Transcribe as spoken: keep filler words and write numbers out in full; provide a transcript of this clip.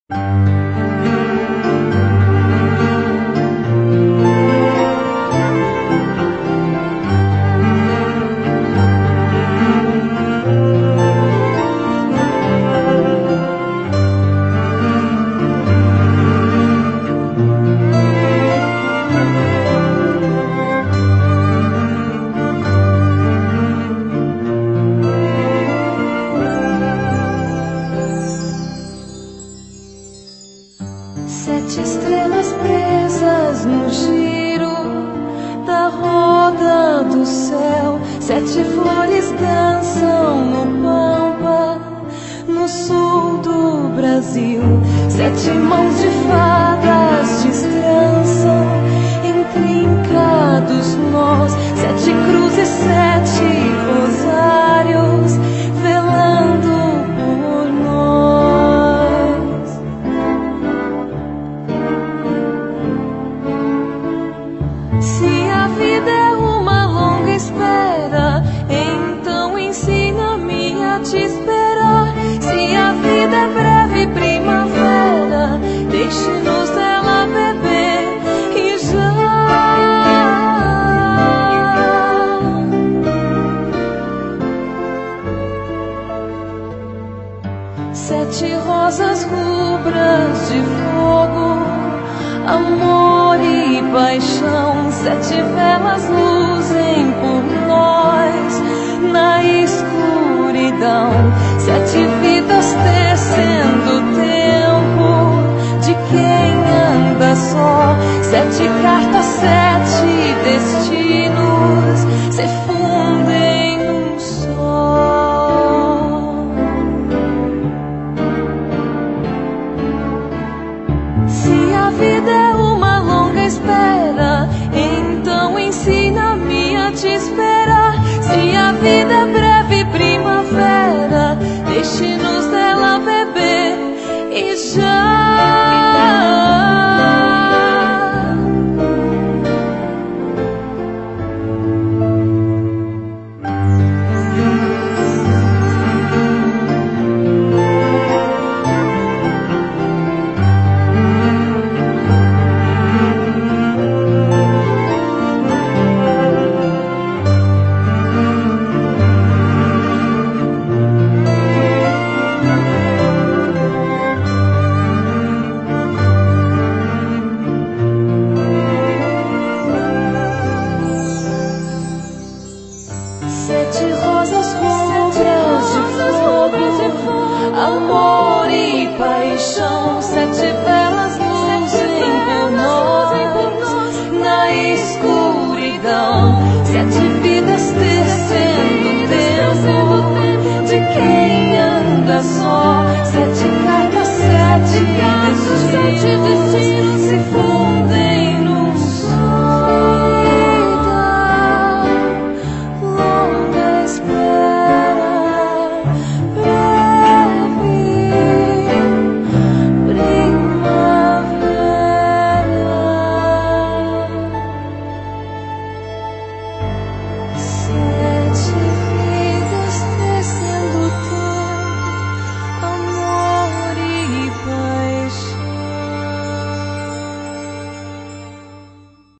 Sete estrelas presas no giro da roda do céu. Sete flores dançam no Pampa, no sul do Brasil. Sete mãos de fadas destrançam em trincados nós. Sete cruzes, sete rosários velando por nós. Se a vida é uma longa espera, então ensina-me a te esperar. Se a vida é breve primavera, deixe-nos dela beber e já. Sete rosas rubras de fogo, amor e paixão. Sete velas luzem por nós na escuridão. Sete vidas tecendo o tempo de quem anda só. Sete cartas, sete destinos se fundem num só. Se a vida é uma longa espera, então ensina-me a te esperar. Se a vida é breve primavera, deixe-nos